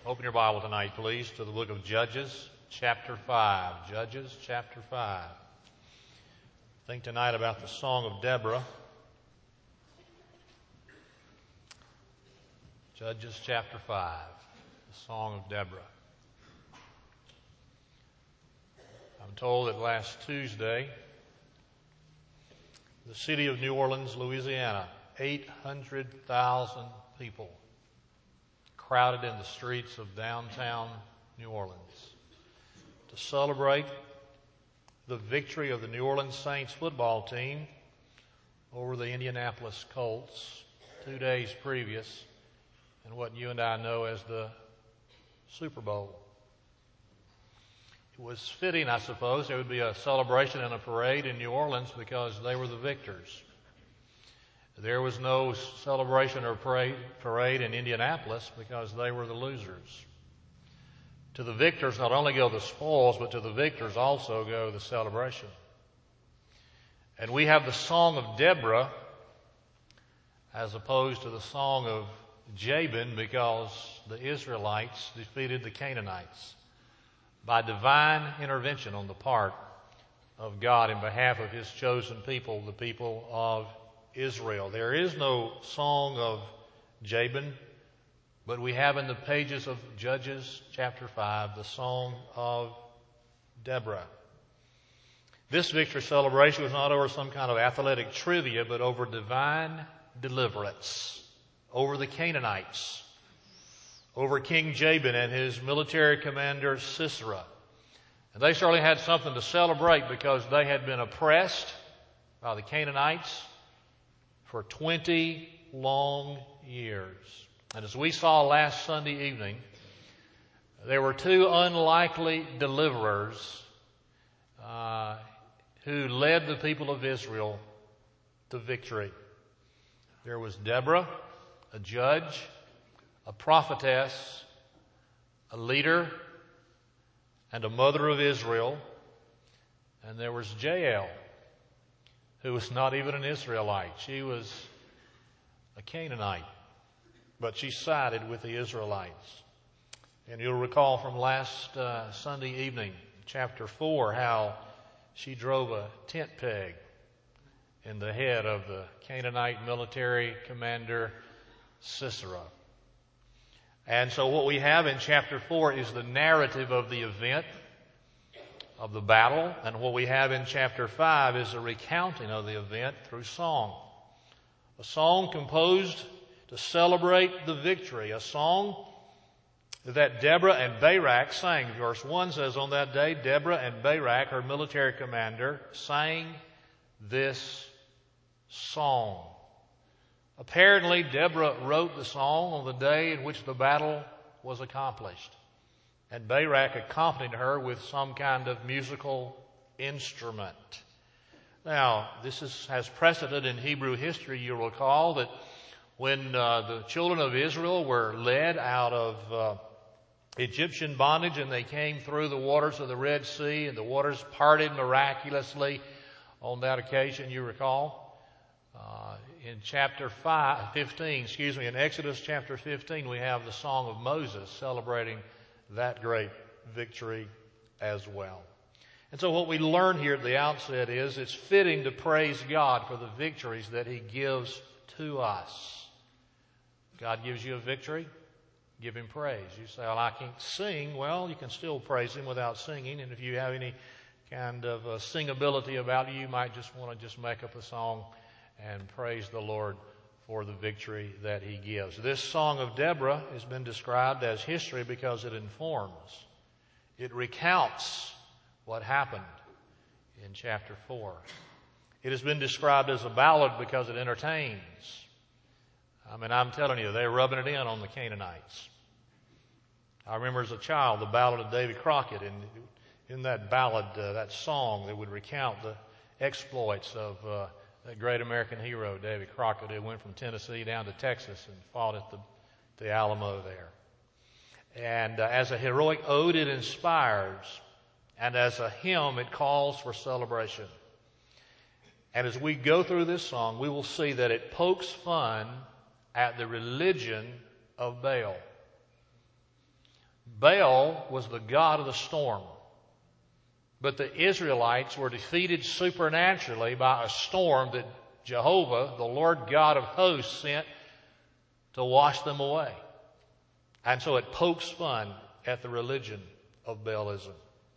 Open your Bible tonight, please, to the book of Judges, chapter 5. Judges, chapter 5. Think tonight about the Song of Deborah. Judges, chapter 5. The Song of Deborah. I'm told that last Tuesday, the city of New Orleans, Louisiana, 800,000 people crowded in the streets of downtown New Orleans to celebrate the victory of the New Orleans Saints football team over the Indianapolis Colts 2 days previous in what you and I know as the Super Bowl. It was fitting, I suppose, there would be a celebration and a parade in New Orleans because they were the victors. There was no celebration or parade in Indianapolis because they were the losers. To the victors not only go the spoils, but to the victors also go the celebration. And we have the Song of Deborah as opposed to the Song of Jabin because the Israelites defeated the Canaanites by divine intervention on the part of God in behalf of His chosen people, the people of Israel. There is no Song of Jabin, but we have in the pages of Judges chapter 5 the Song of Deborah. This victory celebration was not over some kind of athletic trivia, but over divine deliverance, over the Canaanites, over King Jabin and his military commander Sisera. And they certainly had something to celebrate because they had been oppressed by the Canaanites for 20 long years. And as we saw last Sunday evening, there were two unlikely deliverers who led the people of Israel to victory. There was Deborah, a judge, a prophetess, a leader, and a mother of Israel. And there was Jael, who was not even an Israelite. She was a Canaanite, but she sided with the Israelites. And you'll recall from last Sunday evening, chapter 4, how she drove a tent peg in the head of the Canaanite military commander Sisera. And so what we have in chapter 4 is the narrative of the event, of the battle, and what we have in chapter 5 is a recounting of the event through song. A song composed to celebrate the victory, a song that Deborah and Barak sang. Verse 1 says, on that day, Deborah and Barak, her military commander, sang this song. Apparently, Deborah wrote the song on the day in which the battle was accomplished. And Barak accompanied her with some kind of musical instrument. Now, this has precedent in Hebrew history. You'll recall that when the children of Israel were led out of Egyptian bondage and they came through the waters of the Red Sea and the waters parted miraculously on that occasion, you recall. In in Exodus chapter 15, we have the Song of Moses celebrating that great victory as well. And so what we learn here at the outset is it's fitting to praise God for the victories that He gives to us. God gives you a victory, give Him praise. You say, well, I can't sing. Well, you can still praise Him without singing. And if you have any kind of singability about you, you might just want to just make up a song and praise the Lord for the victory that He gives. This Song of Deborah has been described as history because it informs. It recounts what happened in chapter 4. It has been described as a ballad because it entertains. I mean, I'm telling you, they're rubbing it in on the Canaanites. I remember as a child the ballad of Davy Crockett, and in that ballad, that song that would recount the exploits of that great American hero, Davy Crockett, who went from Tennessee down to Texas and fought at the Alamo there. And as a heroic ode, it inspires, and as a hymn, it calls for celebration. And as we go through this song, we will see that it pokes fun at the religion of Baal. Baal was the god of the storm. But the Israelites were defeated supernaturally by a storm that Jehovah, the Lord God of hosts, sent to wash them away. And so it pokes fun at the religion of Baalism.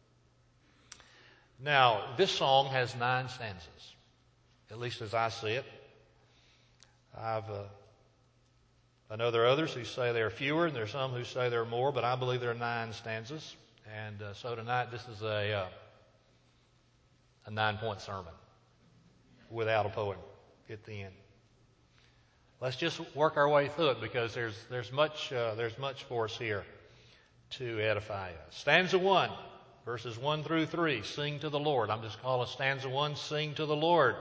Now, this song has 9 stanzas, at least as I see it. I know there are others who say there are fewer, and there are some who say there are more, but I believe there are 9 stanzas. And so tonight this is a 9-point sermon without a poem at the end. Let's just work our way through it because there's much for us here to edify us. Stanza 1, verses 1 through 3, sing to the Lord. I'm just calling stanza 1, sing to the Lord.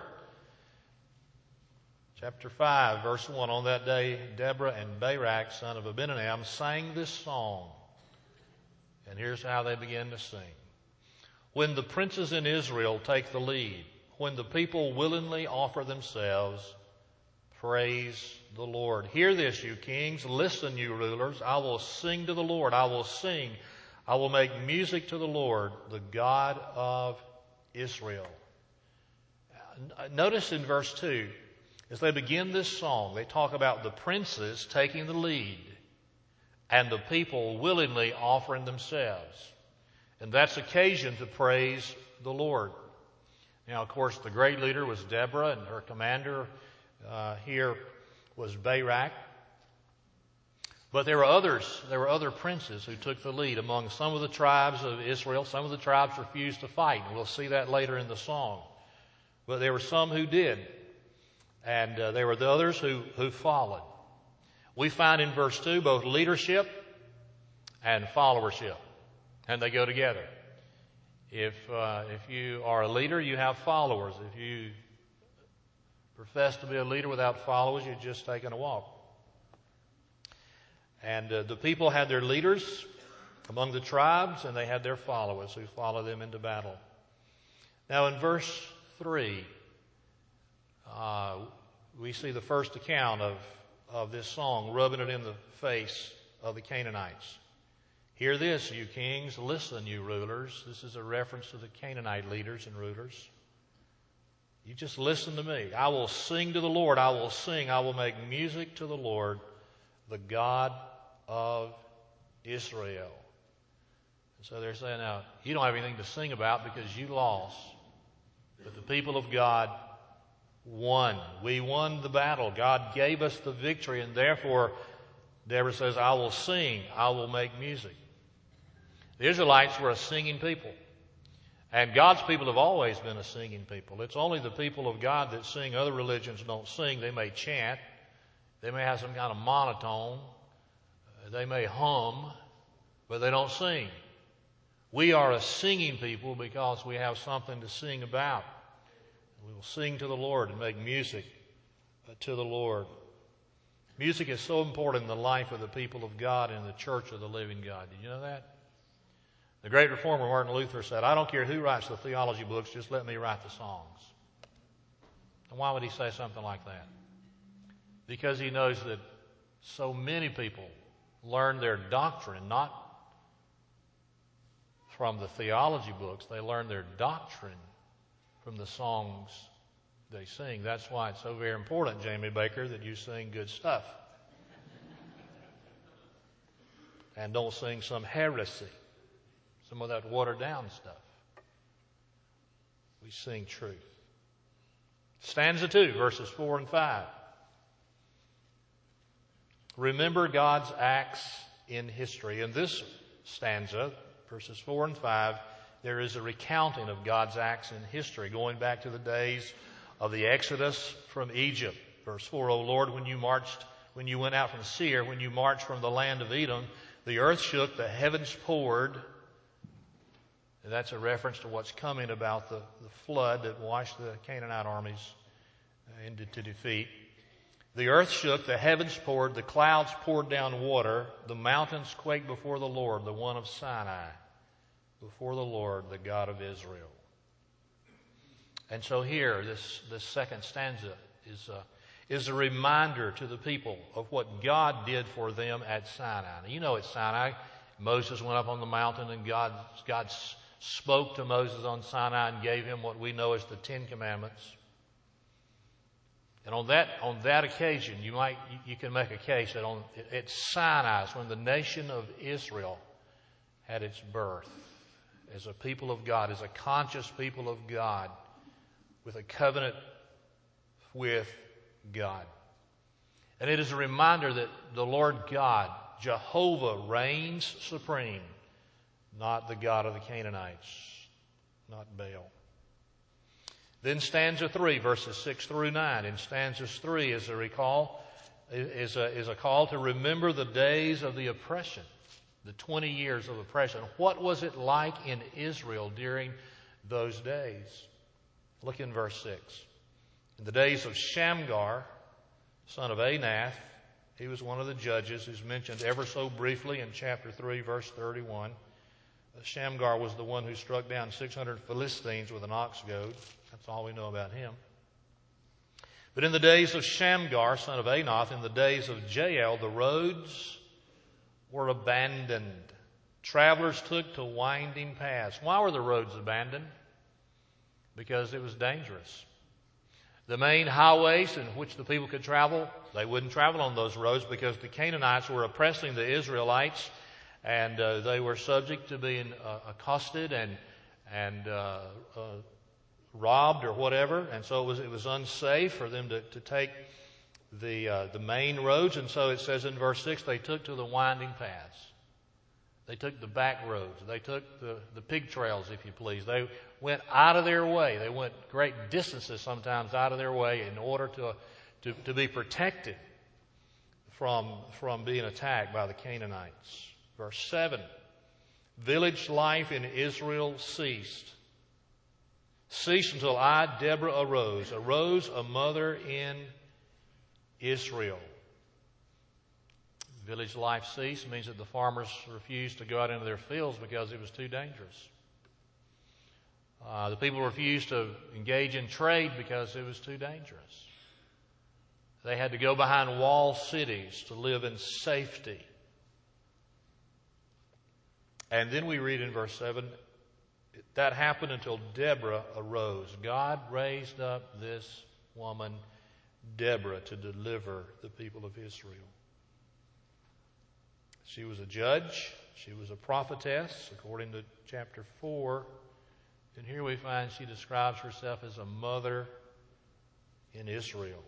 Chapter 5, verse 1, on that day Deborah and Barak, son of Abinadab, sang this song. And here's how they began to sing. When the princes in Israel take the lead, when the people willingly offer themselves, praise the Lord. Hear this, you kings. Listen, you rulers. I will sing to the Lord. I will sing. I will make music to the Lord, the God of Israel. Notice in verse 2, as they begin this song, they talk about the princes taking the lead and the people willingly offering themselves. And that's occasion to praise the Lord. Now, of course, the great leader was Deborah, and her commander here was Barak. But there were others. There were other princes who took the lead among some of the tribes of Israel. Some of the tribes refused to fight, and we'll see that later in the song. But there were some who did, and there were the others who followed. We find in verse 2 both leadership and followership, and they go together. If you are a leader, you have followers. If you profess to be a leader without followers, you're just taking a walk. And the people had their leaders among the tribes, and they had their followers who followed them into battle. Now in verse 3, we see the first account of this song, rubbing it in the face of the Canaanites. Hear this, you kings. Listen, you rulers. This is a reference to the Canaanite leaders and rulers. You just listen to me. I will sing to the Lord. I will sing. I will make music to the Lord, the God of Israel. And so they're saying, now, you don't have anything to sing about because you lost. But the people of God won. We won the battle. God gave us the victory, and therefore, Deborah says, I will sing. I will make music. The Israelites were a singing people. And God's people have always been a singing people. It's only the people of God that sing. Other religions don't sing. They may chant. They may have some kind of monotone. They may hum, but they don't sing. We are a singing people because we have something to sing about. We will sing to the Lord and make music to the Lord. Music is so important in the life of the people of God and the church of the living God. Did you know that? The great reformer Martin Luther said, I don't care who writes the theology books, just let me write the songs. And why would he say something like that? Because he knows that so many people learn their doctrine not from the theology books. They learn their doctrine from the songs they sing. That's why it's so very important, Jamie Baker, that you sing good stuff. And don't sing some heresy, some of that watered down stuff. We sing truth. Stanza 2, verses 4 and 5. Remember God's acts in history. In this stanza, verses 4 and 5, there is a recounting of God's acts in history, going back to the days of the Exodus from Egypt. Verse 4, O Lord, when you went out from Seir, when you marched from the land of Edom, the earth shook, the heavens poured. And that's a reference to what's coming about the flood that washed the Canaanite armies into defeat. The earth shook, the heavens poured, the clouds poured down water, the mountains quaked before the Lord, the one of Sinai, before the Lord, the God of Israel. And so here, this second stanza is a reminder to the people of what God did for them at Sinai. Now, you know at Sinai, Moses went up on the mountain, and God spoke to Moses on Sinai and gave him what we know as the Ten Commandments. And on that occasion, you can make a case that at Sinai is when the nation of Israel had its birth as a people of God, as a conscious people of God, with a covenant with God. And it is a reminder that the Lord God, Jehovah, reigns supreme, not the God of the Canaanites, not Baal. Then stanza 3, verses 6 through 9. In stanzas 3 is a call to remember the days of the oppression, the 20 years of oppression. What was it like in Israel during those days? Look in verse 6. In the days of Shamgar, son of Anath, he was one of the judges who's mentioned ever so briefly in chapter 3, verse 31. Shamgar was the one who struck down 600 Philistines with an ox goad. That's all we know about him. But in the days of Shamgar, son of Anath, in the days of Jael, the roads were abandoned. Travelers took to winding paths. Why were the roads abandoned? Because it was dangerous. The main highways in which the people could travel, they wouldn't travel on those roads because the Canaanites were oppressing the Israelites, and they were subject to being accosted and robbed or whatever, and so it was unsafe for them to take the main roads. And so it says in verse 6, they took to the winding paths. They took the back roads. They took the pig trails, if you please. They went out of their way. They went great distances sometimes out of their way in order to be protected from being attacked by the Canaanites. Verse 7, village life in Israel ceased until I, Deborah, arose a mother in Israel. Village life ceased means that the farmers refused to go out into their fields because it was too dangerous. The people refused to engage in trade because it was too dangerous. They had to go behind walled cities to live in safety. And then we read in verse 7, that happened until Deborah arose. God raised up this woman, Deborah, to deliver the people of Israel. She was a judge. She was a prophetess, according to chapter 4. And here we find she describes herself as a mother in Israel.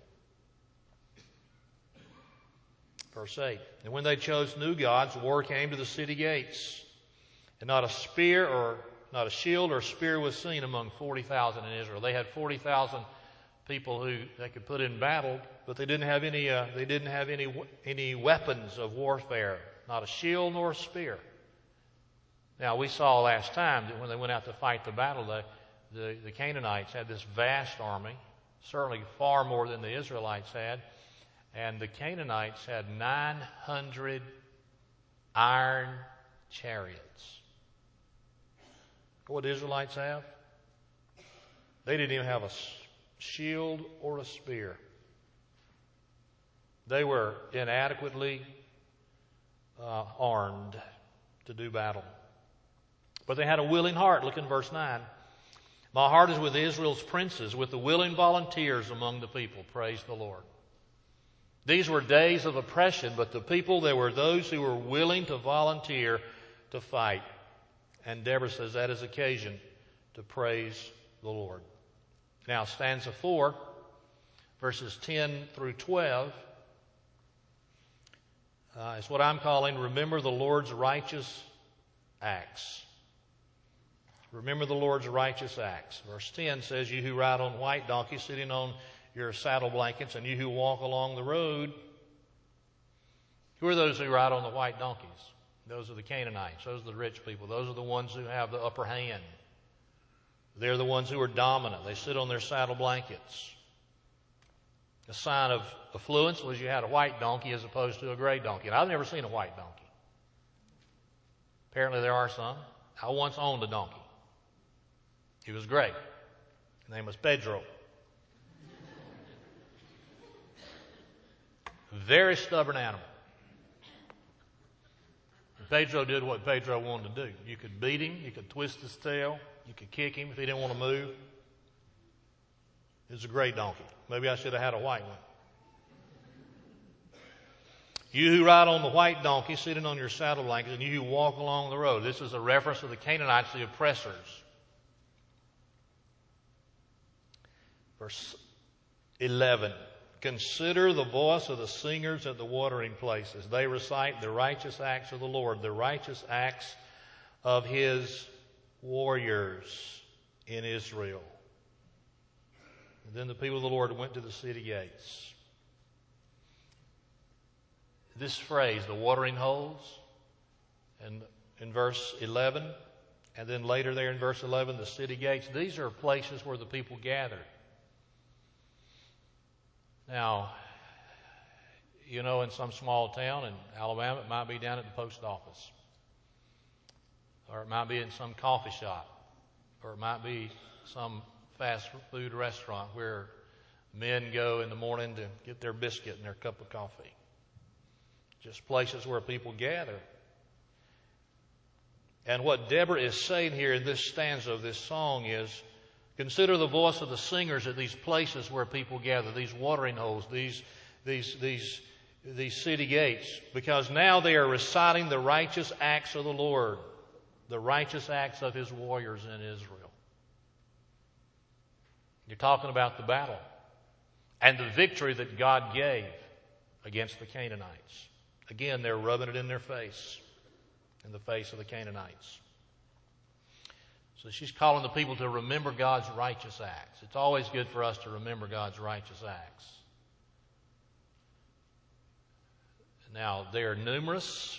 Verse 8, and when they chose new gods, war came to the city gates. And not a spear or not a shield or spear was seen among 40,000 in Israel. They had 40,000 people who they could put in battle, but they didn't have any weapons of warfare. Not a shield nor a spear. Now, we saw last time that when they went out to fight the battle, the Canaanites had this vast army, certainly far more than the Israelites had, and the Canaanites had 900 iron chariots. What did the Israelites have? They didn't even have a shield or a spear. They were inadequately armed to do battle. But they had a willing heart. Look in verse 9. My heart is with Israel's princes, with the willing volunteers among the people. Praise the Lord. These were days of oppression, but the people, there were those who were willing to volunteer to fight. And Deborah says that is occasion to praise the Lord. Now, stanza 4, verses 10 through 12, is what I'm calling remember the Lord's righteous acts. Remember the Lord's righteous acts. Verse 10 says, you who ride on white donkeys sitting on your saddle blankets, and you who walk along the road. Who are those who ride on the white donkeys? Those are the Canaanites. Those are the rich people. Those are the ones who have the upper hand. They're the ones who are dominant. They sit on their saddle blankets. A sign of affluence was you had a white donkey as opposed to a gray donkey. And I've never seen a white donkey. Apparently there are some. I once owned a donkey. He was gray. His name was Pedro. Very stubborn animal. Pedro did what Pedro wanted to do. You could beat him, you could twist his tail, you could kick him if he didn't want to move. It was a great donkey. Maybe I should have had a white one. You who ride on the white donkey, sitting on your saddle blankets, and you who walk along the road. This is a reference to the Canaanites, the oppressors. Verse 11. Consider the voice of the singers at the watering places. They recite the righteous acts of the Lord, the righteous acts of His warriors in Israel. And then the people of the Lord went to the city gates. This phrase, the watering holes, and in verse 11, and then later there in verse 11, the city gates, these are places where the people gathered. Now, you know, in some small town in Alabama, it might be down at the post office. Or it might be in some coffee shop. Or it might be some fast food restaurant where men go in the morning to get their biscuit and their cup of coffee. Just places where people gather. And what Deborah is saying here in this stanza of this song is, consider the voice of the singers at these places where people gather, these watering holes, these city gates, because now they are reciting the righteous acts of the Lord, the righteous acts of His warriors in Israel. You're talking about the battle and the victory that God gave against the Canaanites. Again, they're rubbing it in their face, in the face of the Canaanites. So she's calling the people to remember God's righteous acts. It's always good for us to remember God's righteous acts. Now, they are numerous,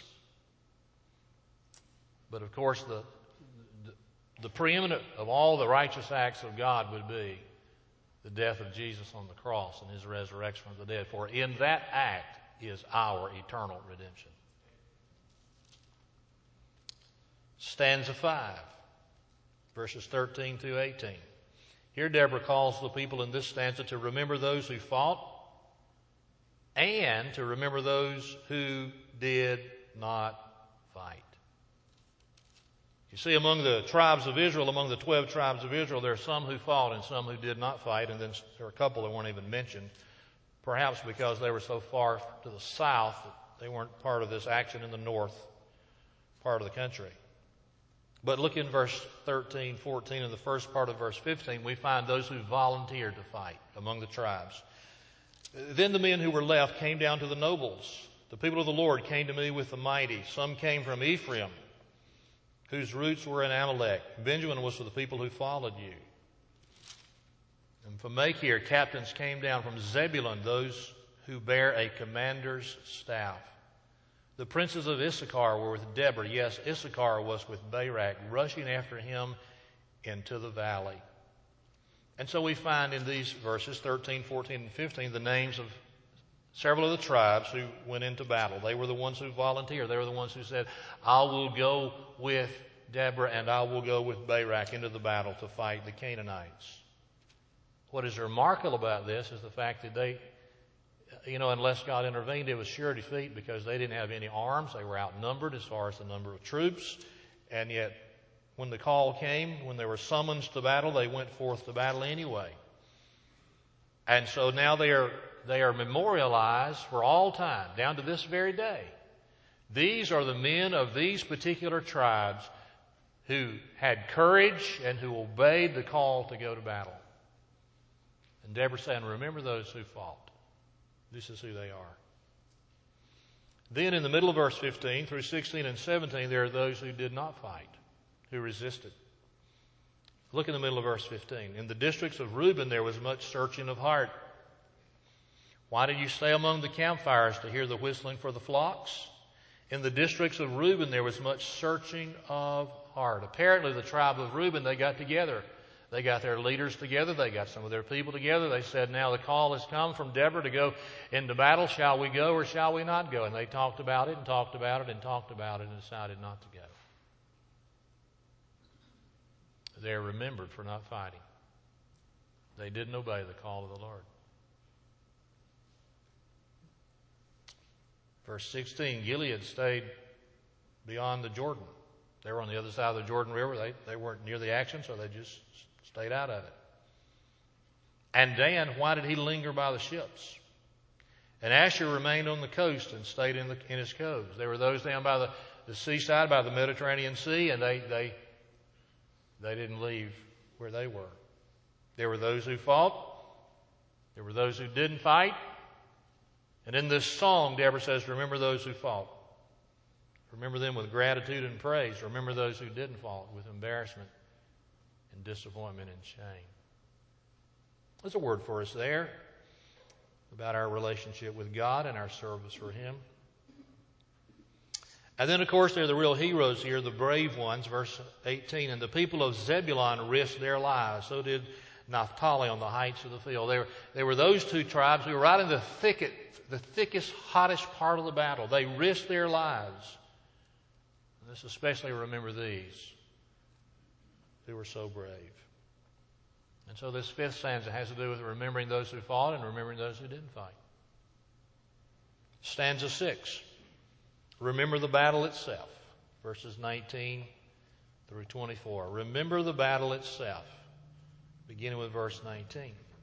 but of course the preeminent of all the righteous acts of God would be the death of Jesus on the cross and His resurrection from the dead. For in that act is our eternal redemption. Stanza 5, verses 13 through 18. Here Deborah calls the people in this stanza to remember those who fought and to remember those who did not fight. You see, among the tribes of Israel, among the 12 tribes of Israel, there are some who fought and some who did not fight, and then there are a couple that weren't even mentioned, perhaps because they were so far to the south that they weren't part of this action in the north part of the country. But look in verse 13, 14, and the first part of verse 15, we find those who volunteered to fight among the tribes. Then the men who were left came down to the nobles. The people of the Lord came to me with the mighty. Some came from Ephraim, whose roots were in Amalek. Benjamin was for the people who followed you. And from Machir, captains came down. From Zebulun, those who bear a commander's staff. The princes of Issachar were with Deborah. Yes, Issachar was with Barak, rushing after him into the valley. And so we find in these verses, 13, 14, and 15, the names of several of the tribes who went into battle. They were the ones who volunteered. They were the ones who said, I will go with Deborah and I will go with Barak into the battle to fight the Canaanites. What is remarkable about this is the fact that they, unless God intervened, it was sure defeat because they didn't have any arms. They were outnumbered as far as the number of troops. And yet, when the call came, when they were summoned to battle, they went forth to battle anyway. And so now they are memorialized for all time, down to this very day. These are the men of these particular tribes who had courage and who obeyed the call to go to battle. And Deborah saying, remember those who fought. This is who they are. Then in the middle of verse 15 through 16 and 17, there are those who did not fight, who resisted. Look in the middle of verse 15. In the districts of Reuben there was much searching of heart. Why did you stay among the campfires to hear the whistling for the flocks? In the districts of Reuben there was much searching of heart. Apparently the tribe of Reuben, they got together. They got their leaders together. They got some of their people together. They said, now the call has come from Deborah to go into battle. Shall we go or shall we not go? And they talked about it and talked about it and talked about it and decided not to go. They're remembered for not fighting. They didn't obey the call of the Lord. Verse 16, Gilead stayed beyond the Jordan. They were on the other side of the Jordan River. They weren't near the action, so they just stayed out of it. And Dan, why did he linger by the ships? And Asher remained on the coast and stayed in his coves. There were those down by the seaside, by the Mediterranean Sea, and they didn't leave where they were. There were those who fought. There were those who didn't fight. And in this song, Deborah says, remember those who fought. Remember them with gratitude and praise. Remember those who didn't fight with embarrassment and disappointment and shame. There's a word for us there about our relationship with God and our service for Him. And then, of course, there are the real heroes here, the brave ones, verse 18. And the people of Zebulun risked their lives. So did Naphtali on the heights of the field. There were those two tribes who were right in the thickest, hottest part of the battle. They risked their lives. And let's especially remember these who were so brave. And so this fifth stanza has to do with remembering those who fought and remembering those who didn't fight. Stanza 6. Remember the battle itself. Verses 19 through 24. Remember the battle itself. Beginning with verse 19.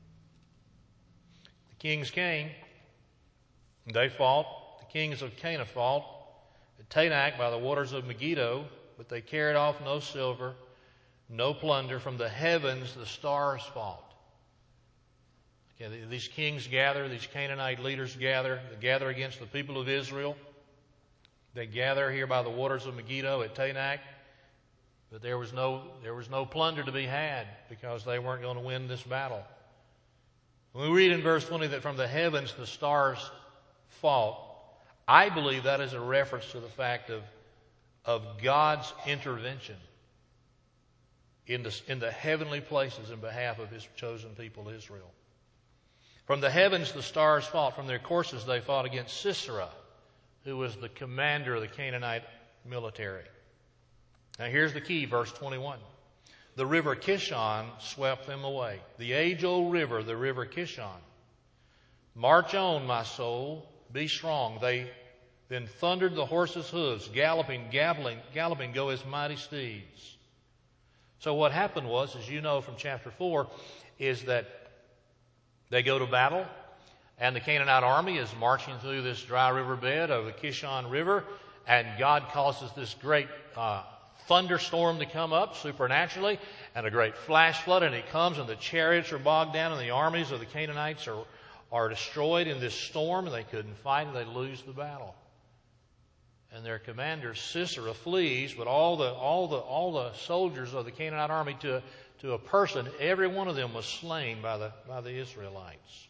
The kings came. They fought. The kings of Canaan fought at Tanakh by the waters of Megiddo, but they carried off no silver, no plunder. From the heavens the stars fought. Okay, these kings gather, these Canaanite leaders gather. They gather against the people of Israel. They gather here by the waters of Megiddo at Tanakh. But there was no plunder to be had because they weren't going to win this battle. When we read in verse 20 that from the heavens the stars fought, I believe that is a reference to the fact of God's intervention in the heavenly places in behalf of His chosen people Israel. From the heavens the stars fought. From their courses they fought against Sisera, who was the commander of the Canaanite military. Now here's the key, verse 21. The river Kishon swept them away. The age-old river, the river Kishon. March on, my soul, be strong. They then thundered the horses' hooves, galloping, go his mighty steeds. So what happened was, as you know from chapter 4, is that they go to battle, and the Canaanite army is marching through this dry riverbed of the Kishon River, and God causes this great thunderstorm to come up supernaturally, and a great flash flood, and it comes, and the chariots are bogged down, and the armies of the Canaanites are destroyed in this storm, and they couldn't fight, and they lose the battle. And their commander Sisera flees, but all the soldiers of the Canaanite army to a person, every one of them was slain by the Israelites.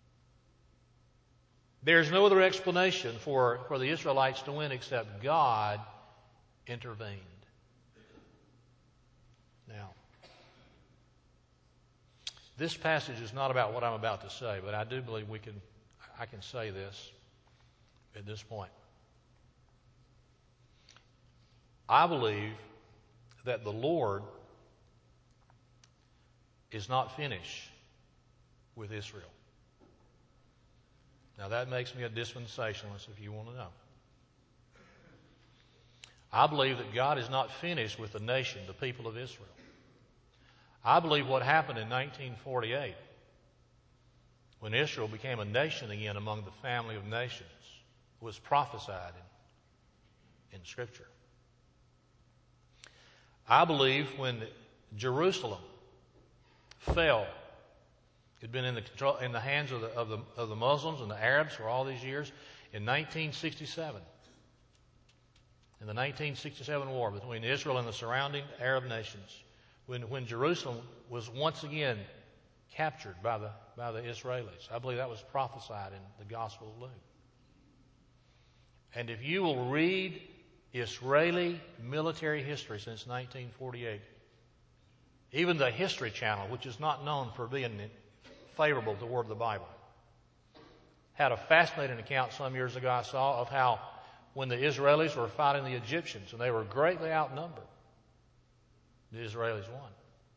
There's no other explanation for the Israelites to win except God intervened. Now, this passage is not about what I'm about to say, but I do believe I can say this at this point. I believe that the Lord is not finished with Israel. Now that makes me a dispensationalist if you want to know. I believe that God is not finished with the nation, the people of Israel. I believe what happened in 1948, when Israel became a nation again among the family of nations, was prophesied in Scripture. I believe when Jerusalem fell, it had been in the hands of the Muslims and the Arabs for all these years. In 1967, in the 1967 war between Israel and the surrounding Arab nations, when Jerusalem was once again captured by the Israelis, I believe that was prophesied in the Gospel of Luke. And if you will read Israeli military history since 1948, even the History Channel, which is not known for being favorable to the Word of the Bible, had a fascinating account some years ago I saw of how when the Israelis were fighting the Egyptians and they were greatly outnumbered, the Israelis won.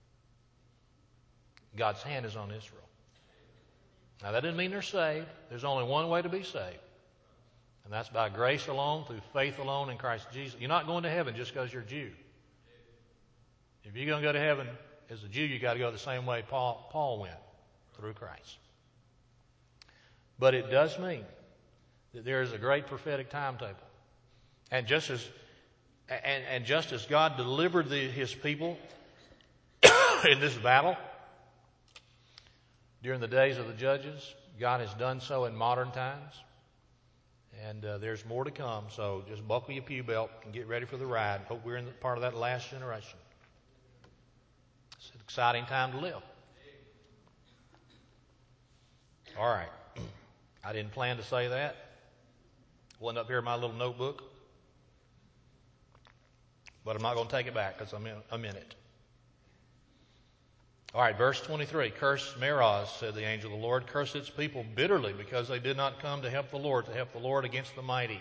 God's hand is on Israel. Now that doesn't mean they're saved. There's only one way to be saved, And that's by grace alone, through faith alone in Christ Jesus. You're not going to heaven just because you're a Jew. If you're going to go to heaven as a Jew, you've got to go the same way Paul went, through Christ. But it does mean that there is a great prophetic timetable. And just as God delivered His people in this battle during the days of the judges, God has done so in modern times. And there's more to come. So just buckle your pew belt and get ready for the ride. Hope we're in part of that last generation. It's an exciting time to live. All right. I didn't plan to say that. Wasn't up here in my little notebook. But I'm not going to take it back because I'm in it. All right, verse 23. Curse Meroz, said the angel of the Lord. Curse its people bitterly because they did not come to help the Lord against the mighty.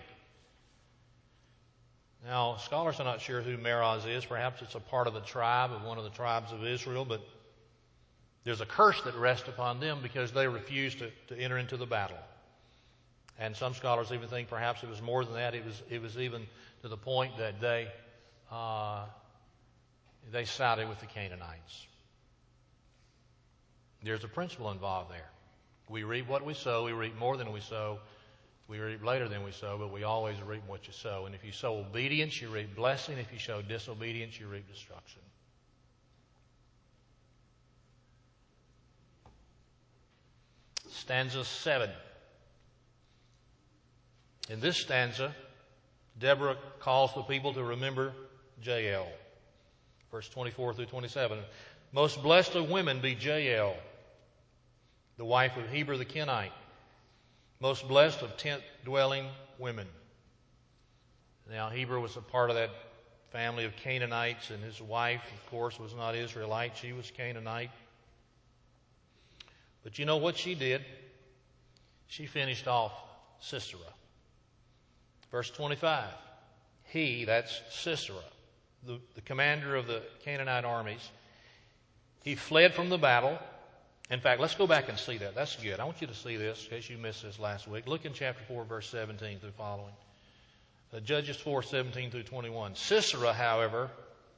Now, scholars are not sure who Meroz is. Perhaps it's a part of the tribe, of one of the tribes of Israel, but there's a curse that rests upon them because they refused to enter into the battle. And some scholars even think perhaps it was more than that. It was even to the point that they sided with the Canaanites. There's a principle involved there. We reap what we sow. We reap more than we sow. We reap later than we sow, but we always reap what you sow. And if you sow obedience, you reap blessing. If you sow disobedience, you reap destruction. Stanza 7. In this stanza, Deborah calls the people to remember Jael. Verse 24 through 27. Most blessed of women be Jael, the wife of Heber the Kenite. Most blessed of tent-dwelling women. Now, Heber was a part of that family of Canaanites, and his wife, of course, was not Israelite. She was Canaanite. But you know what she did? She finished off Sisera. Verse 25. He, that's Sisera, the commander of the Canaanite armies, he fled from the battle. In fact, let's go back and see that. That's good. I want you to see this in case you missed this last week. Look in chapter 4, verse 17 through following. Judges 4, 17 through 21. Sisera, however,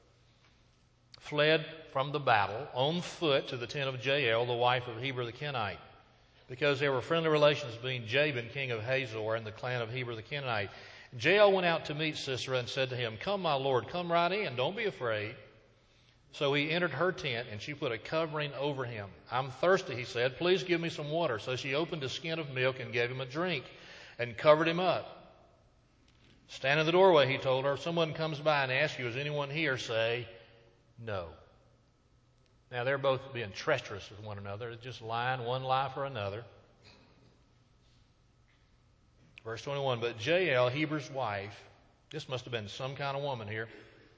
fled from the battle on foot to the tent of Jael, the wife of Heber the Kenite, because there were friendly relations between Jabin, king of Hazor, and the clan of Heber the Kenite. Jael went out to meet Sisera and said to him, "Come, my lord, come right in. Don't be afraid." So he entered her tent, and she put a covering over him. "I'm thirsty," he said. "Please give me some water." So she opened a skin of milk and gave him a drink and covered him up. "Stand in the doorway," he told her. "If someone comes by and asks you, 'Is anyone here?' say, 'No.'" Now, they're both being treacherous with one another. They're just lying, one lie for another. Verse 21, but Jael, Heber's wife, this must have been some kind of woman here.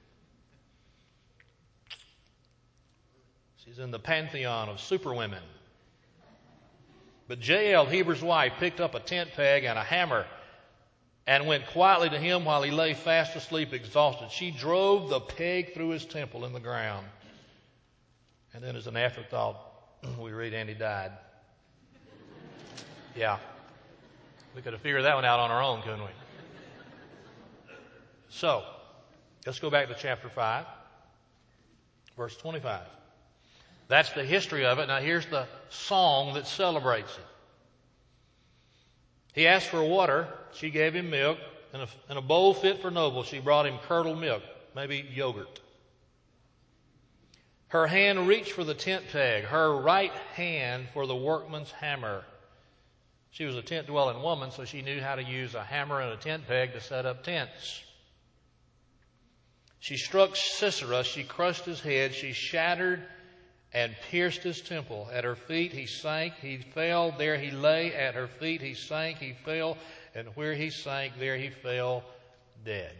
She's in the pantheon of superwomen. But Jael, Heber's wife, picked up a tent peg and a hammer and went quietly to him while he lay fast asleep, exhausted. She drove the peg through his temple in the ground. And then as an afterthought, we read, and he died. Yeah. We could have figured that one out on our own, couldn't we? So, let's go back to chapter 5, verse 25. That's the history of it. Now here's the song that celebrates it. He asked for water. She gave him milk. In a bowl fit for noble, she brought him curdled milk, maybe yogurt. Her hand reached for the tent peg, her right hand for the workman's hammer. She was a tent-dwelling woman, so she knew how to use a hammer and a tent peg to set up tents. She struck Sisera. She crushed his head. She shattered and pierced his temple. At her feet he sank. He fell. There he lay. At her feet he sank. He fell. And where he sank, there he fell dead.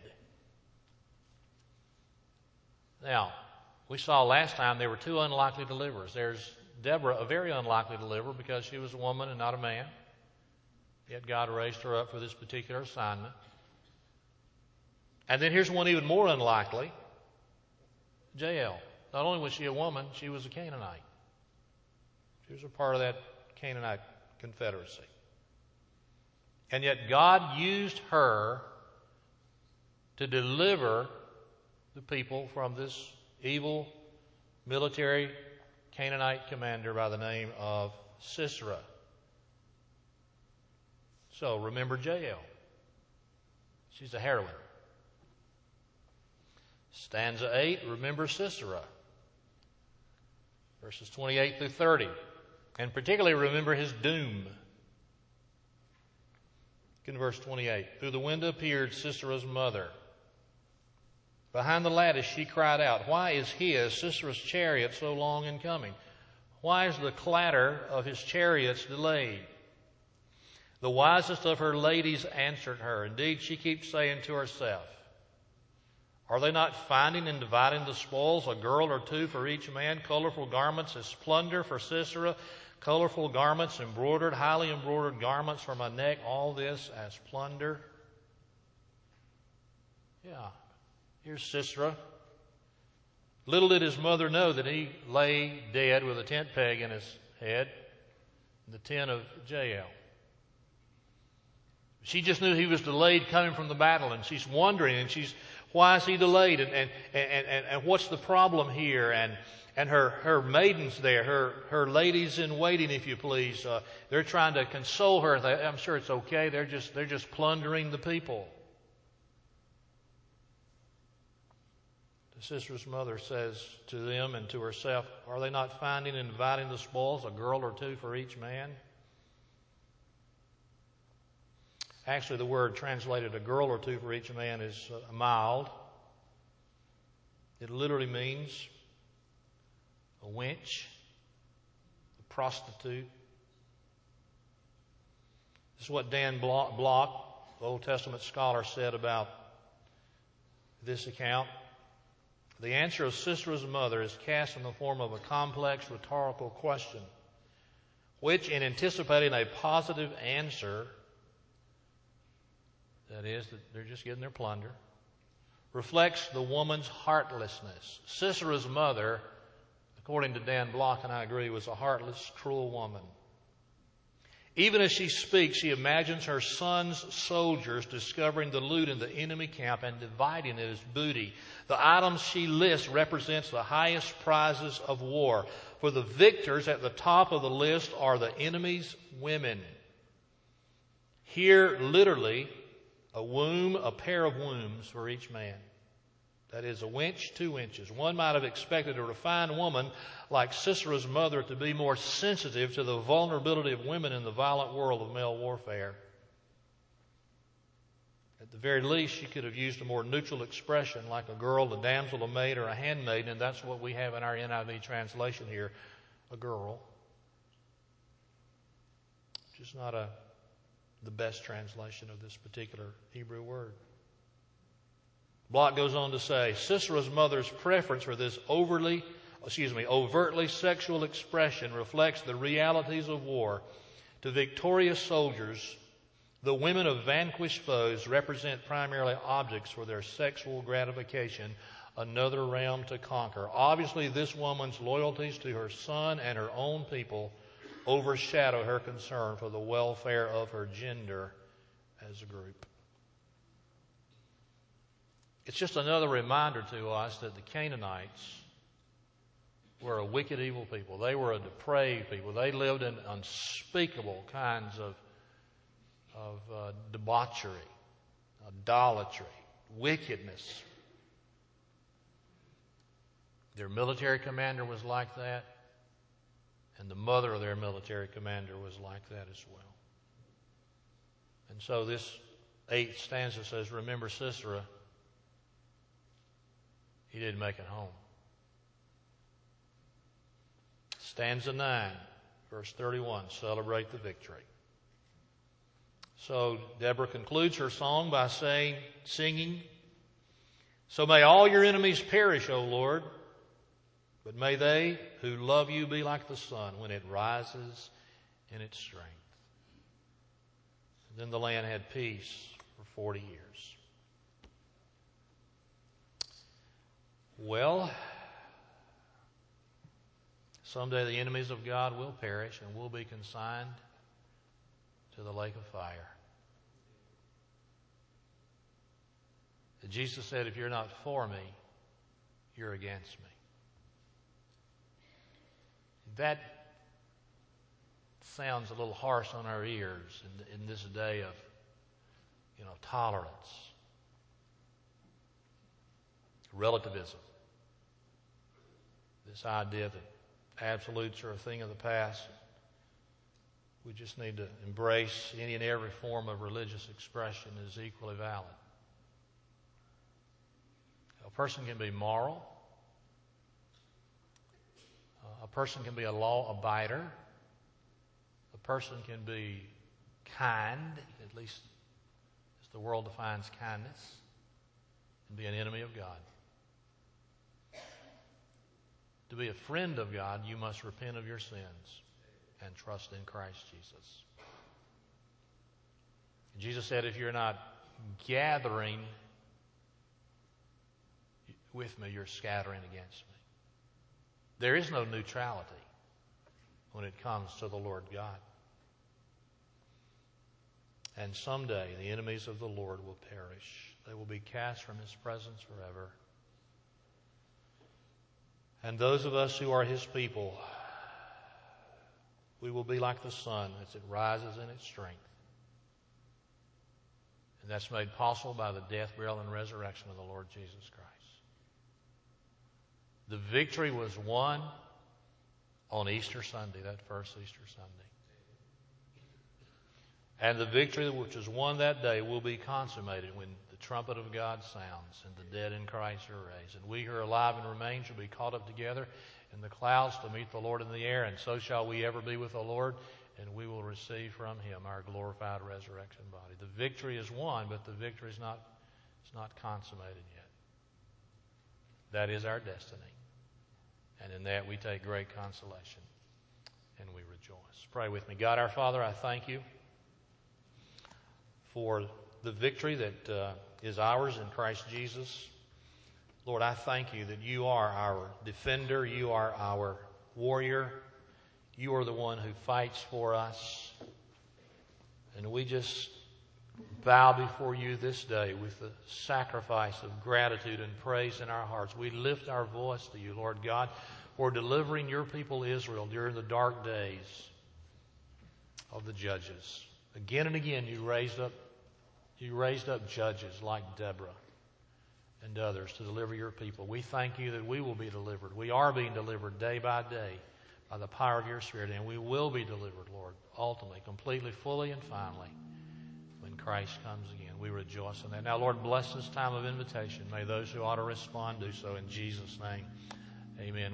Now, we saw last time there were two unlikely deliverers. There's Deborah, a very unlikely deliverer because she was a woman and not a man. Yet God raised her up for this particular assignment. And then here's one even more unlikely, Jael. Not only was she a woman, she was a Canaanite. She was a part of that Canaanite confederacy. And yet God used her to deliver the people from this evil military Canaanite commander by the name of Sisera. So remember Jael. She's a heroine. Stanza 8, remember Sisera. Verses 28 through 30. And particularly remember his doom. In verse 28, through the window appeared Sisera's mother. Behind the lattice she cried out, why is his, Sisera's chariot, so long in coming? Why is the clatter of his chariots delayed? The wisest of her ladies answered her. Indeed, she keeps saying to herself, are they not finding and dividing the spoils, a girl or two for each man, colorful garments as plunder for Sisera, colorful garments embroidered, highly embroidered garments for my neck, all this as plunder? Yeah, here's Sisera. Little did his mother know that he lay dead with a tent peg in his head in the tent of Jael. She just knew he was delayed coming from the battle, and she's wondering, and why is he delayed, and what's the problem here? And her maidens there, her ladies in waiting, if you please, they're trying to console her. I'm sure it's okay. They're just plundering the people. The sister's mother says to them and to herself, are they not finding and dividing the spoils, a girl or two for each man? Actually, the word translated a girl or two for each man is mild. It literally means a wench, a prostitute. This is what Dan Block, the Old Testament scholar, said about this account. The answer of Sisera's mother is cast in the form of a complex rhetorical question, which, in anticipating a positive answer, that is, that they're just getting their plunder, reflects the woman's heartlessness. Sisera's mother, according to Dan Block, and I agree, was a heartless, cruel woman. Even as she speaks, she imagines her son's soldiers discovering the loot in the enemy camp and dividing it as booty. The items she lists represents the highest prizes of war. For the victors at the top of the list are the enemy's women. Here, literally, a womb, a pair of wombs for each man. That is, a wench, 2 inches. One might have expected a refined woman like Sisera's mother to be more sensitive to the vulnerability of women in the violent world of male warfare. At the very least, she could have used a more neutral expression like a girl, a damsel, a maid, or a handmaid, and that's what we have in our NIV translation here, a girl. Which is not the best translation of this particular Hebrew word. Block goes on to say, Sisera's mother's preference for this overtly sexual expression reflects the realities of war. To victorious soldiers, the women of vanquished foes represent primarily objects for their sexual gratification, another realm to conquer. Obviously, this woman's loyalties to her son and her own people overshadow her concern for the welfare of her gender as a group. It's just another reminder to us that the Canaanites were a wicked, evil people. They were a depraved people. They lived in unspeakable kinds of debauchery, idolatry, wickedness. Their military commander was like that, and the mother of their military commander was like that as well. And so this 8th stanza says, remember Sisera. He didn't make it home. Stanza 9, verse 31, celebrate the victory. So Deborah concludes her song by singing, so may all your enemies perish, O Lord, but may they who love you be like the sun when it rises in its strength. And then the land had peace for 40 years. Well, someday the enemies of God will perish and will be consigned to the lake of fire. Jesus said, if you're not for me, you're against me. That sounds a little harsh on our ears in this day of, tolerance, relativism. This idea that absolutes are a thing of the past. We just need to embrace any and every form of religious expression as equally valid. A person can be moral. A person can be a law abider. A person can be kind, at least as the world defines kindness, and be an enemy of God. To be a friend of God, you must repent of your sins and trust in Christ Jesus. Jesus said, if you're not gathering with me, you're scattering against me. There is no neutrality when it comes to the Lord God. And someday the enemies of the Lord will perish. They will be cast from His presence forever. And those of us who are His people, we will be like the sun as it rises in its strength. And that's made possible by the death, burial, and resurrection of the Lord Jesus Christ. The victory was won on Easter Sunday, that first Easter Sunday. And the victory which was won that day will be consummated when the trumpet of God sounds and the dead in Christ are raised. And we who are alive and remain shall be caught up together in the clouds to meet the Lord in the air, and so shall we ever be with the Lord, and we will receive from Him our glorified resurrection body. The victory is won, but the victory is not consummated yet. That is our destiny. And in that we take great consolation and we rejoice. Pray with me. God our Father, I thank You for the victory that is ours in Christ Jesus. Lord, I thank You that You are our defender. You are our warrior. You are the one who fights for us. And we just bow before You this day with the sacrifice of gratitude and praise in our hearts. We lift our voice to You, Lord God, for delivering Your people Israel during the dark days of the judges. Again and again You raised up judges like Deborah and others to deliver Your people. We thank You that we will be delivered. We are being delivered day by day by the power of Your Spirit, and we will be delivered, Lord, ultimately, completely, fully, and finally, when Christ comes again. We rejoice in that. Now, Lord, bless this time of invitation. May those who ought to respond do so in Jesus' name. Amen.